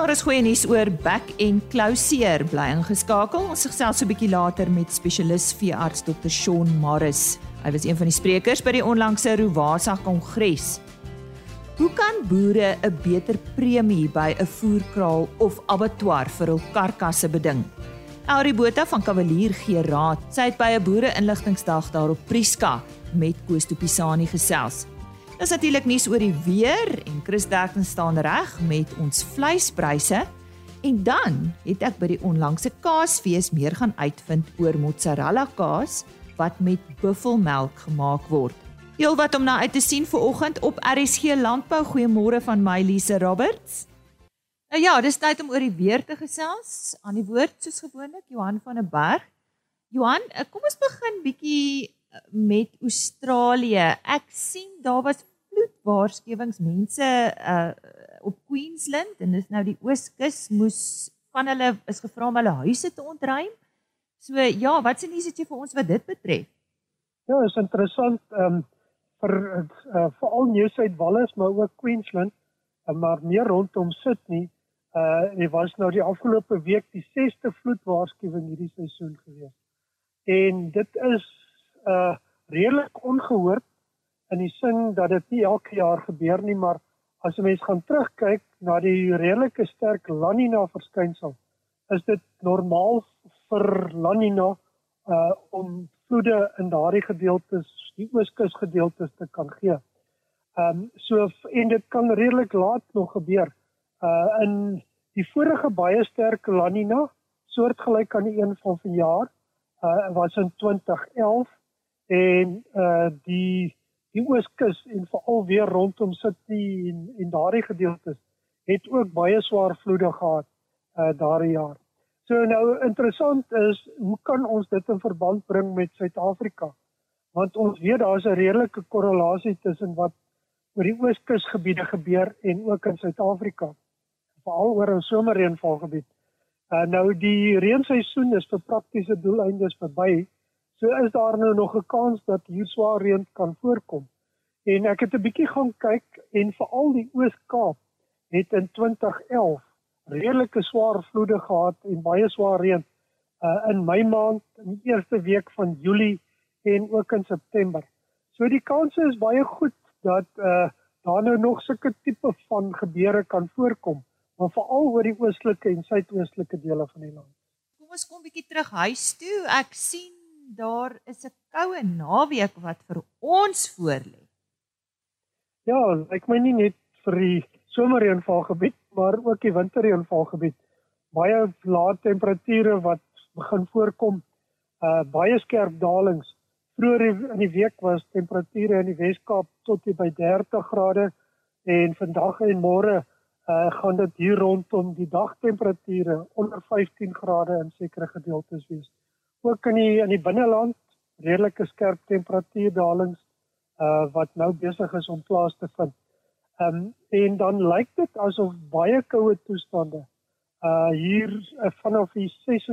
Daar is goeie nuus oor bek- en klouseer. Bly ingeskakel. Ons gesels so 'n bietjie later met spesialis veearts Dr. Shaun Morris. Hy was een van die sprekers by die onlangse Rowasa Kongres. Hoe kan boere 'n beter premie by 'n voerkraal of abattoir vir hul karkasse beding? Elrie Botha van Cavalier gee raad. Sy het by 'n boere-inligtingsdag daar op Prieska met Koos Tupisani gesels. Dis natuurlik nuus oor die weer en Chris Derksen staan reg met ons vleispryse. En dan het ek by die onlangse kaasfees meer gaan uitvind oor mozzarella kaas wat met buffelmelk gemaak word. Heel wat om na uit te sien vir oggend op RSG Landbou. Goeiemôre van my Lise Roberts. Ja, dis tyd om oor die weer te gesels. Aan die woord soos gewoonlik Johan van der Berg. Johan, kom ons begin bietjie met Australië. Ek sien daar was vloedwaarskuwings mense op Queensland en dis nou die Ooskus van hulle is gevra om hulle huise te ontruim. So ja, wat se nuus het jy vir ons wat dit betref? Ja, is interessant vir veral Nieu-Suid-Wales, maar ook Queensland, maar meer rondom Sydney. Het was nou die afgelope week die 6de vloedwaarskuwing hierdie seisoen gewees. En dit is redelik ongehoord in die sin dat dit nie elke jaar gebeur nie, maar as 'n mens gaan terugkyk na die redelike sterk La Nina verskynsel, is dit normaal vir La Nina om vloede in daardie gedeeltes, die Ooskus gedeeltes te kan gee. En dit kan redelik laat nog gebeur. In die vorige baie sterk La Nina, soortgelyk aan die een van vanjaar, was in 2011 en die Ooskus en veral weer rondom Sydney en daardie gedeeltes het ook baie swaar vloede gehad daardie jaar. So nou interessant is, hoe kan ons dit in verband bring met Suid-Afrika? Want ons weet daar is 'n redelike korrelasie tussen wat oor die Ooskusgebiede gebeur en ook in Suid-Afrika, veral oor 'n somerreënvalgebied. Nou die reenseisoen is vir praktiese doeleindes verby, so is daar nou nog 'n kans dat hier swaar reën kan voorkom. En ek het 'n bietjie gaan kyk en veral die Oos-Kaap het in 2011 redelike swaar vloede gehad en baie swaar reën in Mei maand, in die eerste week van Julie en ook in September. So die kanse is baie goed dat daar nou nog sulke tipe van gebeure kan voorkom, maar veral oor die oostelike en suidoostelike dele van die land. Kom ons kom bietjie terug huis toe. Ek sien daar is 'n koue naweek wat vir ons voorlê. Ja, ek meen nie net vir die somerreënvalgebied, maar ook die winterreënvalgebied. Baie lae temperature wat begin voorkom, baie skerp dalings. Vroeër in die week was temperature in die Weskaap tot by 30 grade en vandag en môre gaan dit hier rondom die dagtemperature onder 15 grade in sekere gedeeltes wees. Ook in die binneland redelike skerp temperatuurdalings wat nou besig is om plaas te vind. En dan lyk dit asof baie koue toestande hier vanaf die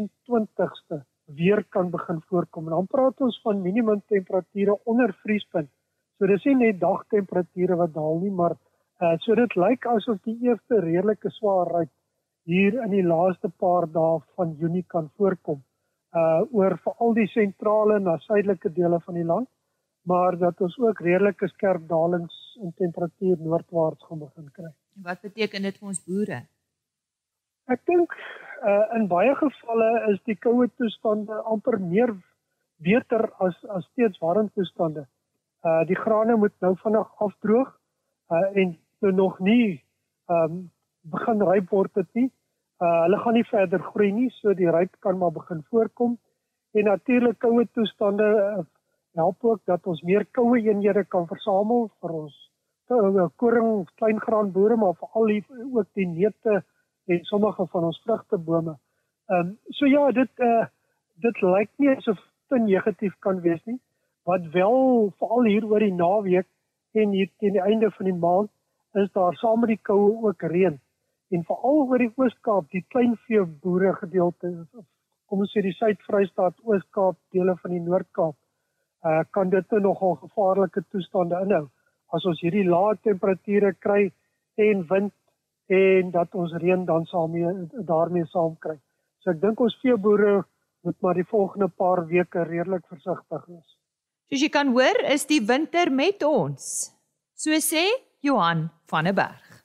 26ste weer kan begin voorkom. En dan praat ons van minimum temperature onder vriespunt. So dis nie net dagtemperature wat daal nie, maar so dit lyk asof die eerste redelike swaarheid hier in die laaste paar dae van Junie kan voorkom. Oor veral die sentrale na suidelike dele van die land, maar dat ons ook redelike skerp dalings in temperatuur noordwaarts gaan begin kry. En wat beteken dit vir ons boere? Ek dink in baie gevalle is die koue toestande amper meer beter as steeds warm toestande. Die grane moet nou vinnig afdroog en nog nie begin ryp word dit nie. Hulle gaan nie verder groei nie, so die ryp kan maar begin voorkom. En natuurlik koue toestande help ook dat ons meer koue eenhede kan versamel vir ons koring, kleingraanboere, maar veral ook die neute en sommige van ons vrugtebome. So ja, dit lyk nie asof dit negatief kan wees nie, wat wel veral hier oor die naweek en hier teen die einde van die maand is daar saam met die koue ook reën. En veral oor die Oos-Kaap, die kleinveeboere gedeelte, kom ons sê die Suid-Vrystaat, Oos-Kaap, dele van die Noord-Kaap, kan dit nogal gevaarlike toestande inhou. As ons hierdie lae temperature kry en wind en dat ons reën dan daarmee saam kry. So ek dink ons veeboere moet maar die volgende paar weke redelik versigtig wees. Soos jy kan hoor, is die winter met ons. So sê Johan van der Berg.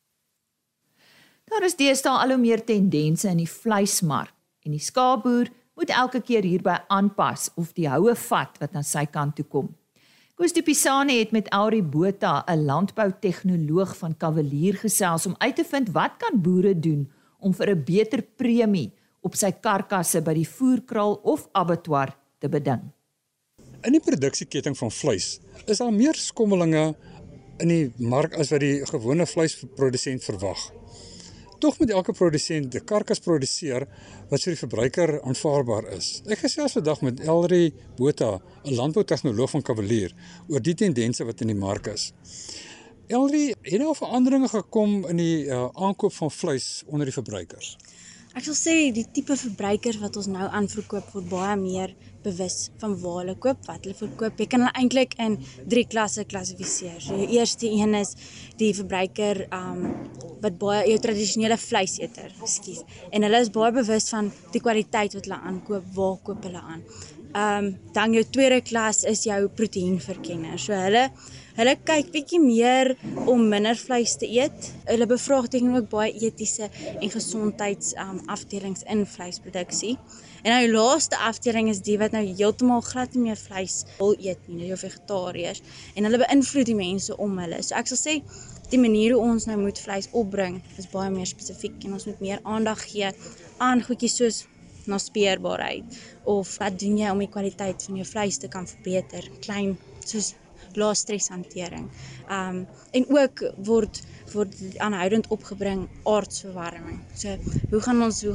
Daar is deesdae al hoe meer tendense in die vleismark en die skaapboer moet elke keer hierby aanpas of die houe vat wat aan sy kant toe kom. Koos de Pisane het met Elri Botha, 'n landboutegnoloog van Cavalier gesels om uit te vind wat kan boere doen om vir 'n beter premie op sy karkasse by die voerkraal of abattoir te beding. In die produksieketting van vleis is daar meer skommelinge in die mark as wat die gewone vleisprodusent verwag. Tog moet elke produsent 'n karkas produseer wat vir die verbruiker aanvaarbaar is. Ek gesels vandag met Elri Botha, 'n landboutegnoloog van Cavalier, oor die tendense wat in die mark is. Elri, het daar veranderinge gekom in die aankoop van vleis onder die verbruikers? Ek sal sê die tipe verbruikers wat ons nou aanverkoop word baie meer bewus van waar hulle koop, wat hulle verkoop. Jy kan hulle eintlik in 3 klasse klassifiseer. So die eerste een is die verbruiker wat baie jou tradisionele vleiseter, en hulle is baie bewus van die kwaliteit wat hulle aankoop, waar koop hulle aan. Dan jou tweede klas is jou proteïenverkenner. So hulle kyk bietjie meer om minder vleis te eet. Hulle bevraagteken ook baie etiese en gesondheids afdelings in vleisproduksie. En nou die laaste afdeling is die wat nou heeltemal glad nie meer vleis wil eet nie, nou jou vegetariërs. En hulle beïnvloed die mense om hulle. So ek sal sê die manier hoe ons nou moet vleis opbring is baie meer spesifiek en ons moet meer aandag gee aan goedjies soos naspeurbaarheid of wat doen jy om die kwaliteit van jou vleis te kan verbeter, klein soos lae streshantering. En ook word aanhoudend opgebring aardsverwarming. So hoe gaan ons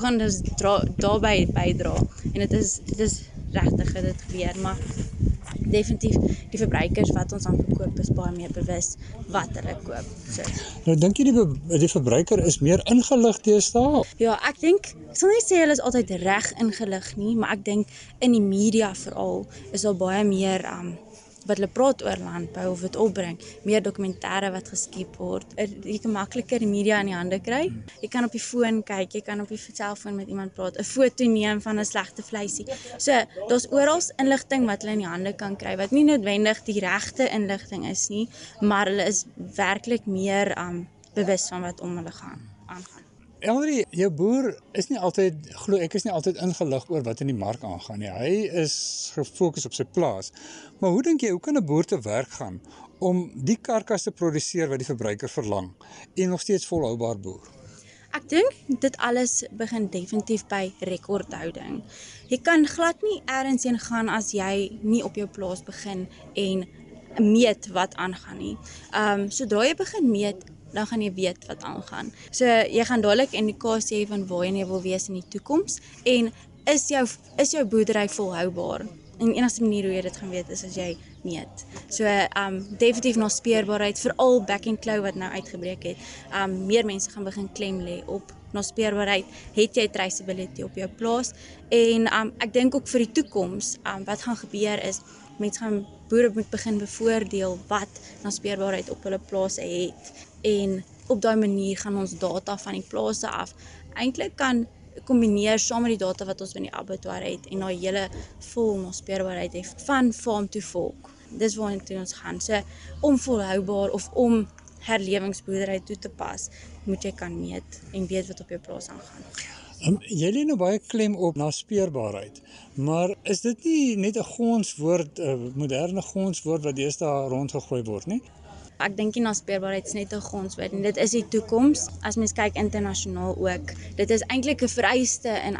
daarbey bydra? En dit is regtig dat dit gebeur, maar definitief die verbruikers wat ons aanverkoop is baie meer bewus wat hulle koop. So. Nou dink jy die verbruiker is meer ingelig deesdae? Ja, ek sal nie sê hulle is altyd reg ingelig nie, maar ek dink in die media veral is daar baie meer wat hulle praat oor landbou of dit opbring, meer dokumentêre wat geskep word. Jy kan makliker die media in die hande kry. Jy kan op die foon kyk, jy kan op die selfoon met iemand praat, 'n foto neem van 'n slegte vleisie. So, daar's oral inligting wat hulle in die hande kan kry, wat nie noodwendig die regte inligting is nie, maar hulle is werklik meer bewus van wat om hulle aangaan. Elri, jou boer is nie altyd, glo ek is nie altyd ingelig oor wat in die mark aangaan nie. Hy is gefokus op sy plaas. Maar hoe dink jy, hoe kan 'n boer te werk gaan om die karkas te produseer wat die verbruiker verlang en nog steeds volhoubaar boer? Ek dink dit alles begin definitief by rekordhouding. Jy kan glad nie elders heen gaan as jy nie op jou plaas begin en meet wat aangaan nie. Sodra jy begin meet, dan gaan jy weet wat aangaan. So jy gaan dadelik indikasie hê van waar jy wil wees in die toekoms en is jou boerdery volhoubaar? En die enigste manier hoe jy dit gaan weet is as jy meet. So definitief naspeurbaarheid, veral back and claw wat nou uitgebreek het. Meer mense gaan begin klem lê op naspeurbaarheid. Het jy traceability op jou plaas? En ek dink ook vir die toekoms, wat gaan gebeur is boere moet begin bevoordeel wat naspeurbaarheid op hulle plase het. En op daai manier gaan ons data van die plase af eintlik kan kombineer saam met die data wat ons in die abattoir het en daai hele vol naspeurbaarheid het van farm to fork. Dis waarheen ons gaan. So om volhoubaar of om herlewingsboerdery toe te pas, moet jy kan meet en weet wat op jou plaas aangaan. Jy lê nou baie klem op naspeurbaarheid, maar is dit nie net 'n gonswoord, 'n moderne gonswoord wat deesdae rondgegooi word nie? Ek dink die naspeurbaarheid is net 'n gonswoord en dit is die toekoms. As mens kyk internasionaal ook, dit is eintlik 'n vereiste in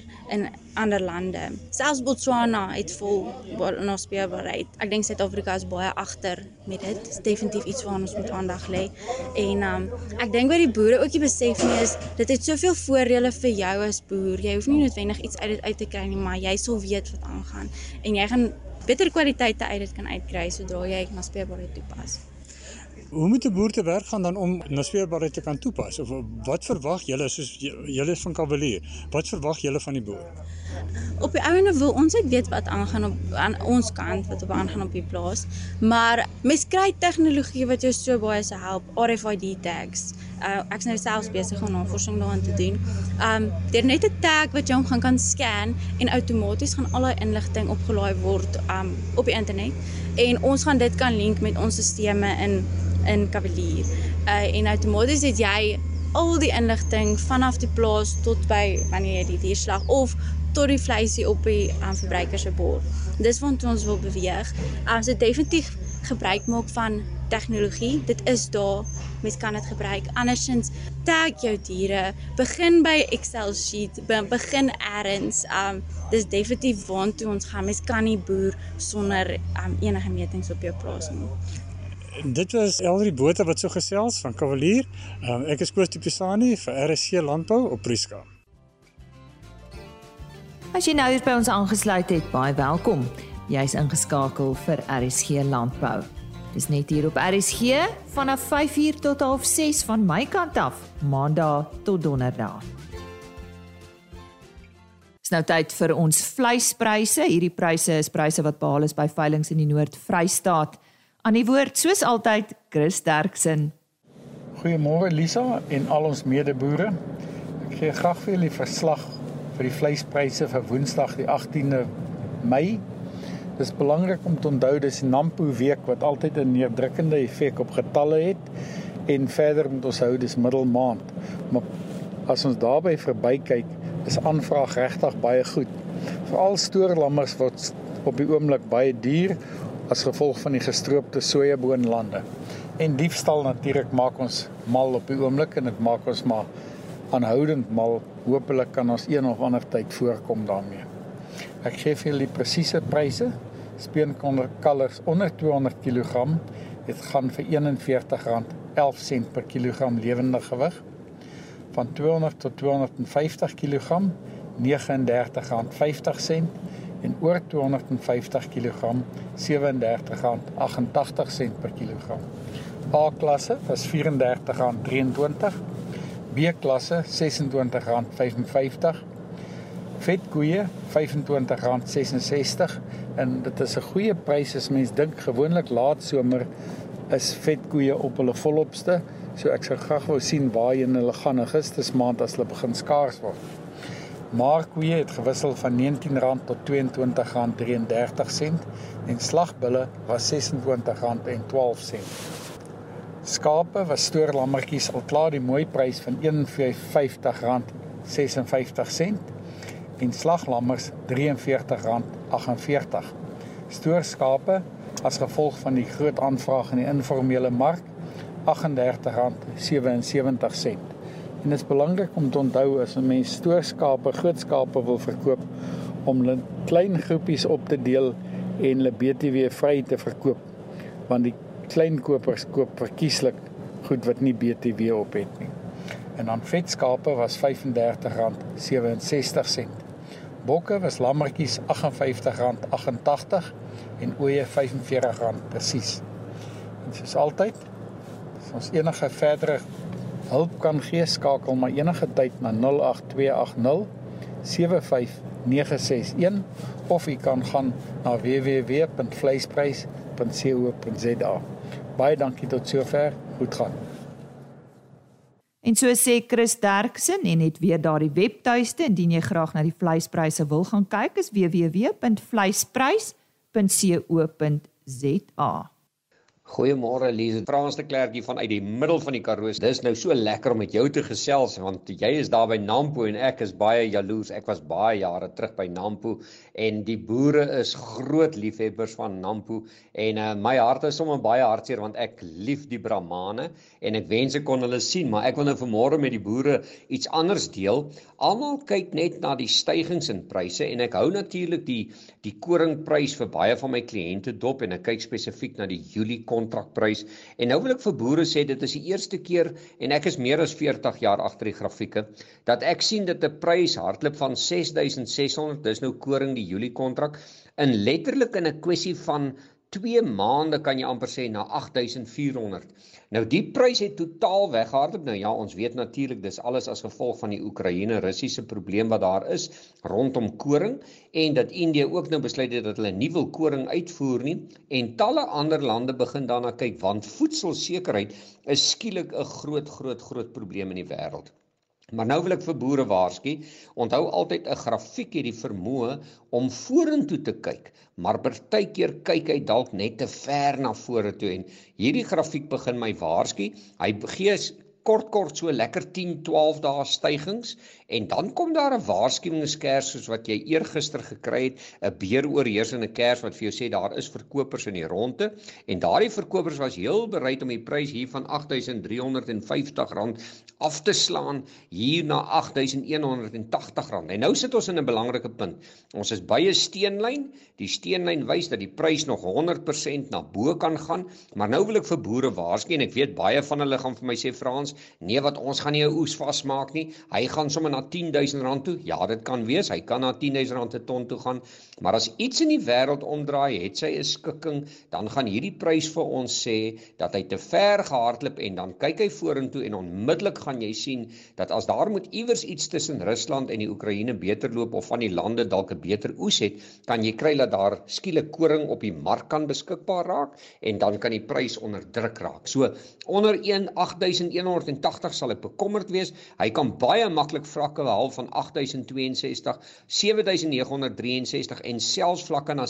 ander lande. Selfs Botswana het vol naspeurbaarheid. Ek dink Suid-Afrika is baie agter met dit. Dit is definitief iets waaraan ons moet aandag lê. En ek dink wat die boere ook nie besef nie is, dit het soveel voordele vir jou as boer. Jy hoef nie noodwendig iets uit dit uit te kry nie, maar jy sal weet wat aangaan en jy gaan beter kwaliteite uit dit kan uitkry sodra jy naspeurbaarheid toepas. Hoe moet 'n boer te werk gaan dan om naspeurbaarheid te kan toepas? Of wat verwag julle, soos julle is van Cavalier, wat verwag julle van die boer? Op die einde wil ons net weet wat aangaan aan ons kant, wat aangaan op die plaas. Maar mens kry tegnologie wat jou so baie se help, RFID tags. Ek is nou selfs besig om navorsing daaraan te doen. Daar net 'n tag wat jy hom kan scan en outomaties gaan al die inligting opgelaai word op die internet. En ons gaan dit kan link met ons sisteme in Cavalier. En outomaties het jy al die inligting vanaf die plaas tot by wanneer jy die dierslag of tot die vleisie op die verbruiker se bord. Dis wat ons wil beweeg. Ons het definitief gebruik maak van tegnologie. Dit is daar, mens kan dit gebruik. Andersins tag jou diere, begin by Excel sheet, begin ergens. Dis definitief waantoe ons gaan. Mens kan nie boer sonder enige metings op jou plaas nie. Dit was Elrie Botha wat so gesels van Cavalier. Ek is Koos Pisani vir RSC Landbou op Prieska. As jy nou hier by ons aangesluit het, baie welkom. Jy's ingeskakel vir RSG Landbou. Dis net hier op RSG vanaf 5:00 tot 5:30 van my kant af, maandag tot donderdag. Dis nou tyd vir ons vleispryse. Hierdie pryse is pryse wat behaal is by veilinge in die Noord-Vrystaat. Aan die woord, soos altyd, Chris Derksen. Goeiemôre Lisa en al ons medeboere. Ek gee graag vir julle verslag vir die vleispryse vir Woensdag die 18de Mei. Dis belangrik om te onthou dis die NAMPO week wat altyd 'n neerdrukkende effek op getalle het en verder moet ons hou dis middelmaand. Maar as ons daarby verbykyk, is aanvraag regtig baie goed. Veral stoorlammers word op die oomblik baie duur as gevolg van die gestroopte sojaboonlande. En diefstal natuurlik maak ons mal op die oomblik en dit maak ons maar aanhoudend mal. Hoopelik kan ons een of ander tyd voorkom daarmee. Ek gee vir julle die presiese pryse. Speenkalvers onder 200 kg, dit gaan vir R41.11 per kilogram lewende gewig. Van 200 tot 250 kg, R39.50 en oor 250 kg, R37.88 per kilogram. A-klasse was R34.23, B-klasse R26.55, vetkoeie R25.66 en dit is 'n goeie prys as mens dink gewoonlik laat somer is vetkoeie op hulle volopste, so ek sou graag wou sien waarheen hulle gaan Augustus maand as hulle begin skaars word. Maar koeie het gewissel van R19 tot R22.33 en slagbulle was R26.12. Skape was stoorlammetjies al klaar die mooi prys van R51.56 en slaglammers R43.48. Stoorskape as gevolg van die groot aanvraag in die informele mark R38.77. En dit is belangrik om te onthou as 'n mens stoorskape, groot skape wil verkoop om hulle klein groepies op te deel en hulle BTW vry te verkoop, want die kleinkopers koop verkieslik goed wat nie BTW op het nie. En dan vetskape was R35.67. Bokke was lammetjies R58.88 en ooe R45 presies. En soos altyd, as ons enige verdere hulp kan gee, skakel maar enige tyd na 08280 75961 of u kan gaan na www.vleisprys.co.za. Baie dankie tot sover, goed gaan. En so sê Chris Derksen en net weer daardie webtuiste indien jy graag na die vleispryse wil gaan kyk is www.vleisprys.co.za. Goeiemôre Elise, Frans de Klerk hier vanuit die middel van die Karoo. Dis nou so lekker om met jou te gesels want jy is daar by Nampo en ek is baie jaloers. Ek was baie jare terug by Nampo en die boere is groot liefhebbers van Nampo en my hart is sommer baie hartseer want ek lief die Brahmane en ek wens ek kon hulle sien, maar ek wil nou vanmôre met die boere iets anders deel. Almal kyk net na die stygings in pryse en ek hou natuurlik die koringprys vir baie van my kliënte dop en ek kyk spesifiek na die Julie kontrakprys. En nou wil ek vir boere sê, dit is die eerste keer, en ek is meer as 40 jaar agter die grafieke, dat ek sien dat 'n prys hardloop van 6.600, dis nou koring die Julie kontrak, in letterlik in 'n kwessie van 2 maande kan jy amper sê na 8400. Nou die prys het totaal weggehardloop. Nou ja, ons weet natuurlik dis alles as gevolg van die Oekraïne-Russiese probleem wat daar is rondom koring en dat Indië ook nou besluit het dat hulle nie wil koring uitvoer nie en talle ander lande begin daarna kyk want voedselsekerheid is skielik 'n groot probleem in die wêreld. Maar nou wil ek vir boere waarsku, onthou altyd 'n grafiek het die vermoë om vorentoe te kyk, maar partykeer kyk hy dalk net te ver na vorentoe en hierdie grafiek begin my waarsku. Hy gee kort so lekker 10-12 dae stygings en dan kom daar 'n waarskuwingskers soos wat jy eergister gekry het, 'n beeroorheersende kers wat vir jou sê daar is verkopers in die ronde en daardie verkopers was heel bereid om die prys hier van R8.350 af te slaan hier na R8.180. En nou sit ons in 'n belangrike punt. Ons is by 'n steenlyn. Die steenlyn wys dat die prys nog 100% na bo kan gaan, maar nou wil ek vir boere waarsku en ek weet baie van hulle gaan vir my sê Frans, nee wat ons gaan nie 'n oes vasmaak nie. Hy gaan sommer na R10.000 toe. Ja, dit kan wees. Hy kan na R10.000 'n ton toe gaan, maar as iets in die wêreld omdraai, het sy 'n skikking, dan gaan hierdie prys vir ons sê dat hy te ver gehardloop en dan kyk hy vorentoe en onmiddellik gaan jy sien dat as daar moet iewers iets tussen Rusland en die Oekraïne beter loop of van die lande dalk 'n beter oes het, kan jy kry dat daar skielik koring op die mark kan beskikbaar raak en dan kan die prys onder druk raak. So onder 8.180 sal ek bekommerd wees. Hy kan baie maklik vlakke behaal van 8.062, 7.963 en selfs vlakke na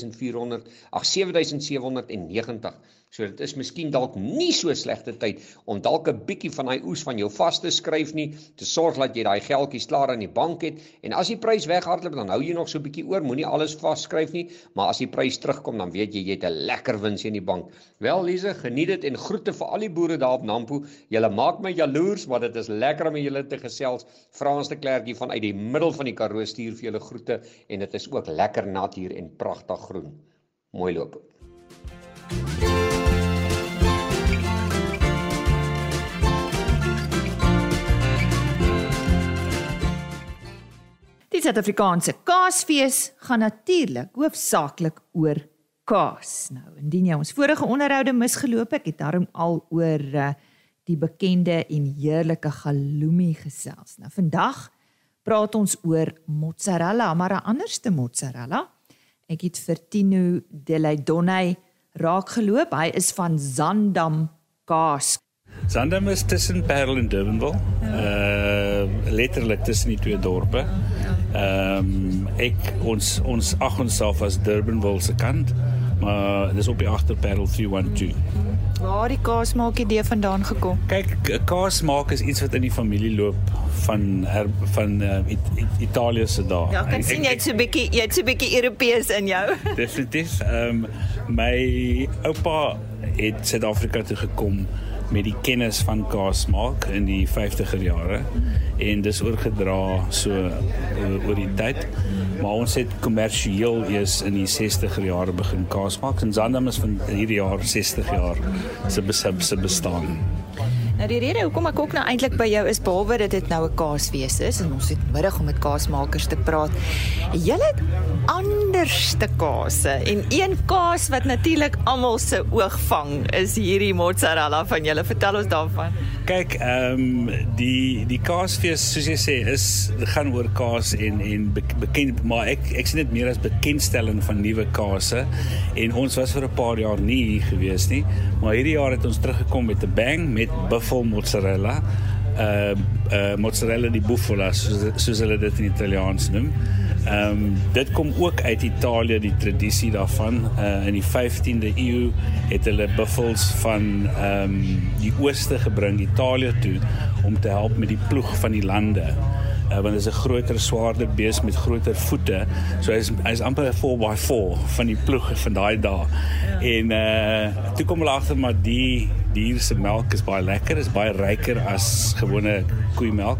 7.790. So dit is miskien dalk nie so slegte tyd om dalk 'n bietjie van hy oes van jou vas te skryf nie, te sorg dat jy daai geldjies klaar aan die bank het en as die prys weghardloop dan hou jy nog so 'n bietjie oor, moenie alles vasskryf nie, maar as die prys terugkom dan weet jy het 'n lekker wins in die bank. Wel Lise, geniet dit en groete vir al die boere daar op Nampo. Julle maak my jaloers, maar dit is lekker om julle te gesels. Frans de Klerk vanuit die middel van die Karoo stuur vir julle groete en dit is ook lekker nat hier en pragtig groen. Mooi loop. Die Suid-Afrikaanse Kaasfees gaan natuurlik hoofsaaklik oor kaas. Nou, indien jy ons vorige onderhoude misgeloop het, ek het daarom al oor die bekende en heerlike halloumi gesels. Nou, vandag praat ons oor mozzarella, maar 'n anderste mozzarella. Ek het vir Tino de Leydonne raakgeloop. Hy is van Zandam Kaas. Zandam is tussen Parel en Durbanville. Letterlik tussen die twee dorpe. Ons ag onsself as Durbanville se kant, maar dis op die agterparel 312. Waar die kaasmaak idee vandaan gekom? Kyk, kaasmaak is iets wat in die familie loop van Italië se dae. Ja, ek sien jy het so 'n bietjie Europees in jou. Definitief. My oupa het Suid-Afrika toe gekom met die kennis van kaasmaak in die 50er jare en dis oorgedra so oor die tyd. Maar ons het kommersieel eers in die 60er jare begin kaasmaak en Zandam is van hierdie jaar 60 jaar se bestaan. Nou die rede hoekom ek ook nou eintlik by jou is, behalwe dat dit nou 'n kaasfees is en ons het middag om met kaasmakers te praat. Julle het anderste kase en een kaas wat natuurlik almal se oog vang is hierdie mozzarella van julle. Vertel ons daarvan. Kyk, die kaasfees soos jy sê gaan oor kaas en bekend, maar ek sien dit meer as bekendstelling van nuwe kase en ons was vir 'n paar jaar nie hier gewees nie, maar hierdie jaar het ons teruggekom met 'n bang met buffel mozzarella, mozzarella di bufala soos hulle dit in Italiaans noem. Dit kom ook uit Italië, die tradisie daarvan. In die 15de eeu het hulle buffels van die ooste gebring Italië toe om te help met die ploeg van die lande. Want dit is 'n groter, swaarder bees met groter voete. So hy is amper 'n 4x4 van die ploeg van daai dae. En toe kom hulle agter maar die dier se melk is baie lekker, is baie ryker as gewone koeimelk.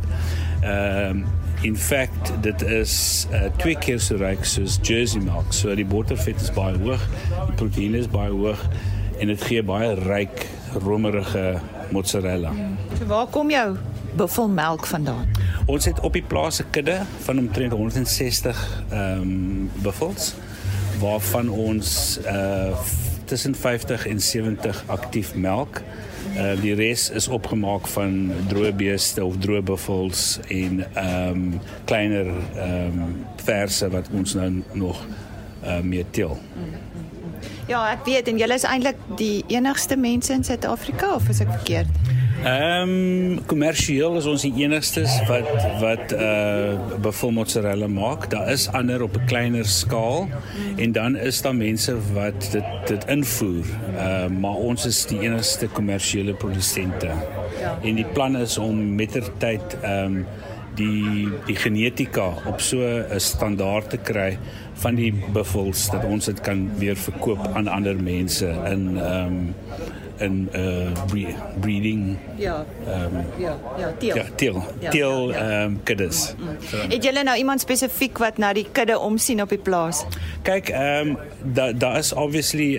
In fact, dit is 2 keer so ryk soos Jersey melk. So die bottervet is baie hoog, die proteïene is baie hoog en dit gee baie ryk, romerige mozzarella. So waar kom jou buffelmelk vandaan? Ons het op die plaas 'n kudde van omtrent 160 buffels, waarvan ons tussen 50 en 70 aktief melk. Die res is opgemaak van droë beeste of droë buffels en kleiner verse wat ons nou nog mee teel. Ja, ek weet en julle is eintlik die enigste mense in Suid-Afrika of is ek verkeerd? Kommersieel is ons die enigstes wat buffel mozzarella maak. Daar is ander op 'n kleiner skaal en dan is daar mense wat dit invoer. Maar ons is die enigste kommersiële produsente. Ja. En die plan is om mettertyd die genetika op so 'n standaard te kry van die buffels dat ons dit kan weer verkoop aan ander mense in breeding teel kuddes. Het julle nou iemand spesifiek wat na die kudde omsien op die plaas? Kyk, daar is obviously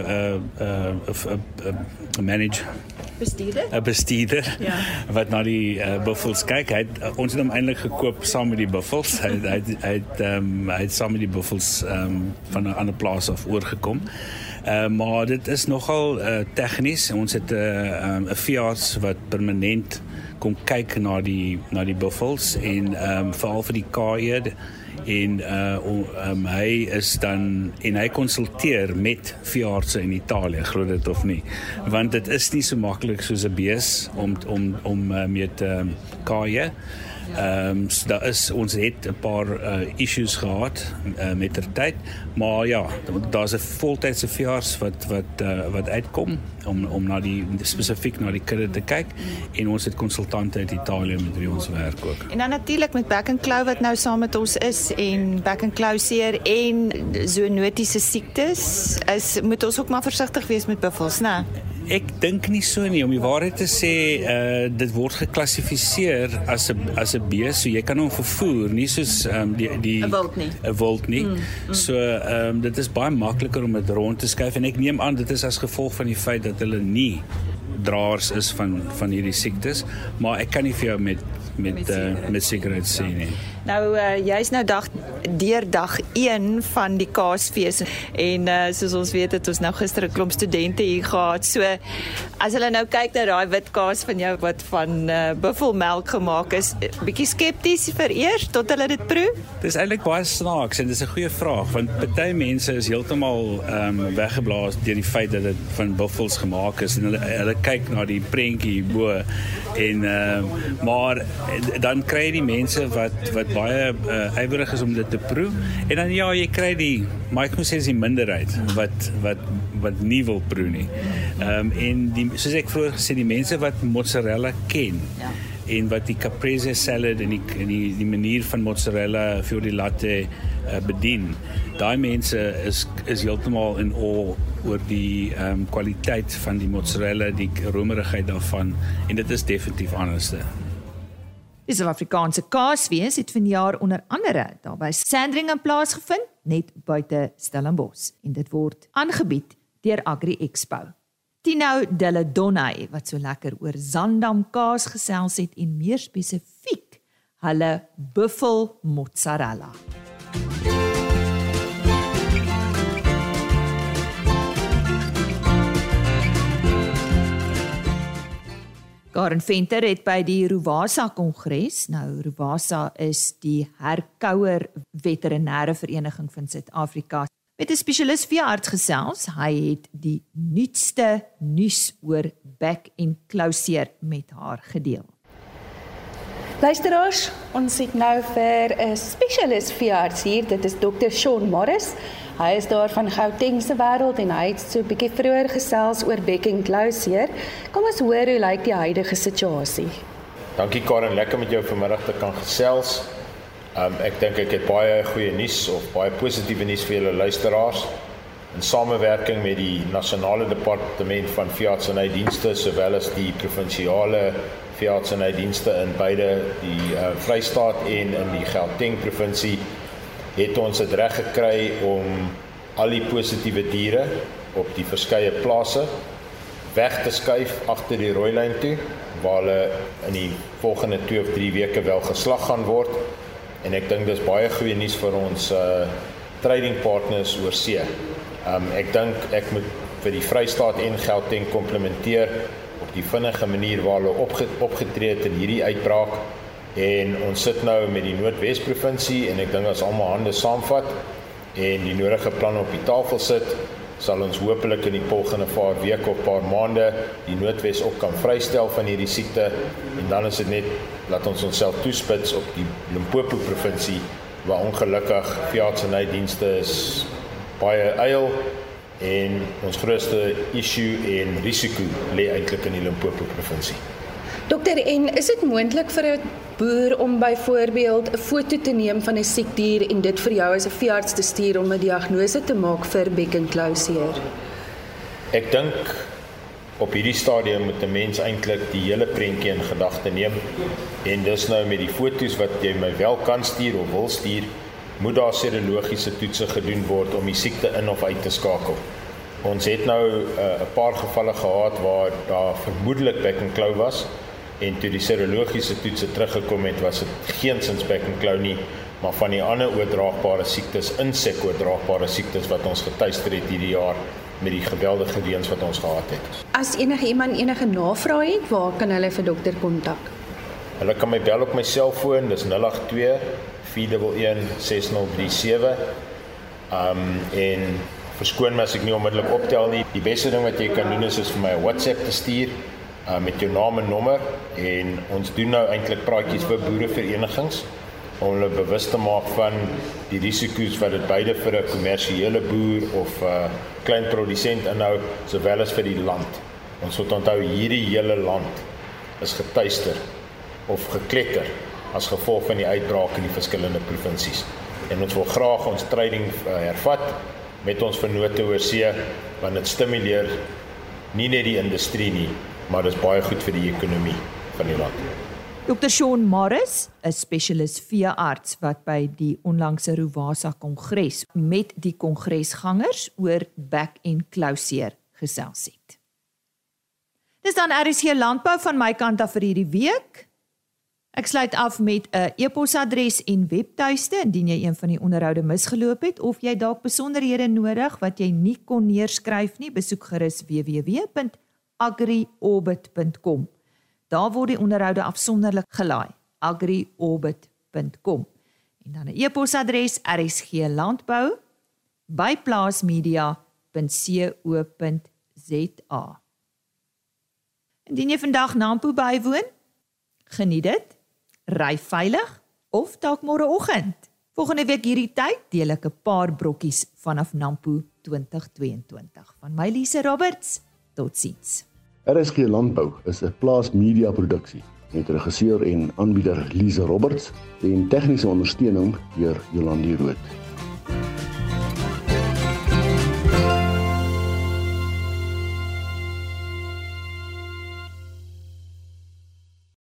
'n manager. Een bestuurder wat na die buffels kyk. Ons het hom eintlik gekoop saam met die buffels. Hy het saam met die buffels van 'n ander plaas af oorgekom. Maar dit is nogal tegnies. Ons het 'n veearts wat permanent kom kyk na die buffels en veral vir die kaaie. En hy is dan en hy konsulteer met veeartse in Italië, glo dit of nie, want dit is nie so maklik soos 'n bees om mee te kaaie. So ons het 'n paar issues gehad met ter tyd, maar ja, daar's 'n voltydse veearts wat uitkom om na spesifiek na die kudde te kyk en ons het konsultante uit Italië met wie ons werk ook. En dan natuurlik met back and claw wat nou saam met ons is en back and claw seer en zoonotiese siektes, moet ons ook maar versigtig wees met buffels, né? Ek dink nie so nie, om die waarheid te sê, dit word geklassifiseer as 'n bees, so jy kan hom vervoer, nie soos 'n wild nie. So dit is baie makliker om dit rond te skuif en ek neem aan dit is as gevolg van die feit dat hulle nie draers is van hierdie siektes, maar ek kan nie vir jou met sekerheid sê nie. Nou jy's nou dag 1 van die Kaasfees en soos ons weet het ons nou gister 'n klomp studente hier gehad. So as hulle nou kyk na daai wit kaas van jou wat van buffelmelk gemaak is, bietjie skepties vereers tot hulle dit proe? Dis eintlik baie snaaks en dis 'n goeie vraag want party mense is heeltemal weggeblaas deur die feit dat dit van buffels gemaak is en hulle kyk na die prentjie bo en maar dan kry jy die mense wat baie ywerig is om dit te proe en dan ja, jy kry maar ek moet sê die minderheid wat nie wil proe nie. En soos ek vroeër gesê, die mense wat mozzarella ken en wat die caprese salad en die manier van mozzarella fior di latte bedien, daai mense is heeltemal in awe oor die kwaliteit van die mozzarella, die romerigheid daarvan en dit is definitief anderste. Die Suid-Afrikaanse Kaasfees het vanjaar onder andere daar by Sandringham plaasgevind, net buite Stellenbosch. En dit word aangebied deur Agri Expo. Tino Deladonay, wat so lekker oor Zandam kaas gesels het en meer spesifiek hulle buffel mozzarella. Karen Venter het by die Ruvasa Kongres, nou Ruvasa is die herkouer veterinêre vereniging van Suid-Afrika, met 'n spesialis veearts gesels. Hy het die nuutste nuus oor back en claw seer met haar gedeel. Luisteraars, ons het nou vir 'n spesialis veearts hier, dit is Dr. Shaun Morris. Hy is daar van Gauteng se wêreld en hy het so 'n bietjie vroeër gesels oor back and claw seer. Kom ons hoor hoe lyk die huidige situasie. Dankie Karen, lekker met jou vanmiddag te kan gesels. Ek dink ek het baie goeie nuus of baie positiewe nuus vir julle luisteraars. In samewerking met die Nasionale Departement van Veeartsenydienste sowel as die provinsiale veeartsenydienste in beide die Vrystaat en in die Gauteng provinsie het ons dit reg gekry om al die positiewe diere op die verskeie plase weg te skuif agter die rooi lyn toe waar hulle in die volgende 2 of 3 weke wel geslag gaan word. En ek dink dis baie goeie nuus vir ons trading partners oor see. Ek dink ek moet vir die Vrystaat en Gauteng komplementeer op die vinnige manier waar hulle opgetree het in hierdie uitbraak. En ons sit nou met die Noordwes-provinsie en ek dink as almal hande saamvat en die nodige planne op die tafel sit, sal ons hopelik in die volgende paar weke of paar maande die Noordwes ook kan vrystel van hierdie siekte en dan is dit net laat ons onsself toespits op die Limpopo-provinsie waar ongelukkig veeartsenydienste is baie eil en ons grootste issue en risiko lê eintlik in die Limpopo-provinsie. Dokter, en is dit moontlik vir 'n boer om byvoorbeeld 'n foto te neem van 'n siek dier en dit vir jou as 'n veearts te stuur om 'n diagnose te maak vir bekkenklauseer? Ek dink op hierdie stadium moet 'n mens eintlik die hele prentjie in gedagte neem en dis nou met die foto's wat jy my wel kan stuur of wil stuur, moet daar serologiese toetse gedoen word om die siekte in of uit te skakel. Ons het nou 'n paar gevalle gehad waar daar vermoedelik bekkenklou was en toe die serologiese toetse teruggekom het, was dit geensins bekkenklou nie, maar van die ander oordraagbare siektes, insekoordraagbare siektes wat ons getuister het hierdie jaar met die geweldige reëns wat ons gehad het. As iemand enige navrae het, waar kan hulle vir dokter kontak? Hulle kan my bel op my selfoon, dis 082 411 6037. En verskoon my as ek nie onmiddellik optel nie. Die beste ding wat jy kan doen is vir my 'n WhatsApp te stuur met jou naam en nommer en ons doen nou eintlik praatjies vir boereverenigings om hulle bewus te maak van die risiko's wat dit beide vir 'n kommersiële boer of klein produsent inhou sowel as vir die land. Ons moet onthou hierdie hele land is getuister of gekletter as gevolg van die uitbraak in die verskillende provinsies. En ons wil graag ons training hervat met ons vennote oor see, want dit stimuleer nie net die industrie nie, maar dit is baie goed vir die ekonomie van die land. Dr. Shaun Morris, 'n spesialis veearts wat by die onlangse Rowasa Kongres met die kongresgangers oor bek- en klauseer gesels het. Dis dan RSG Landbou van my kant af vir hierdie week. Ek sluit af met 'n e-posadres en webtuiste indien jy een van die onderhoude misgeloop het of jy dalk besonderhede nodig wat jy nie kon neerskryf nie, besoek gerus www.agriorbit.com. Daar word die onderhoude afsonderlik gelaai, agriorbit.com. En dan 'n e-posadres rsglandbou@plaasmedia.co.za. Indien jy vandag Nampo bywoon, geniet dit. Ry veilig of dalk môreoggend. Volgende week hierdie tyd deel ek 'n paar brokkies vanaf Nampo 2022. Van my Lise Roberts, totsiens. RSG Landbou is 'n plaasmedia produksie met regisseur en aanbieder Lise Roberts en tegniese ondersteuning deur Jolande Rooi.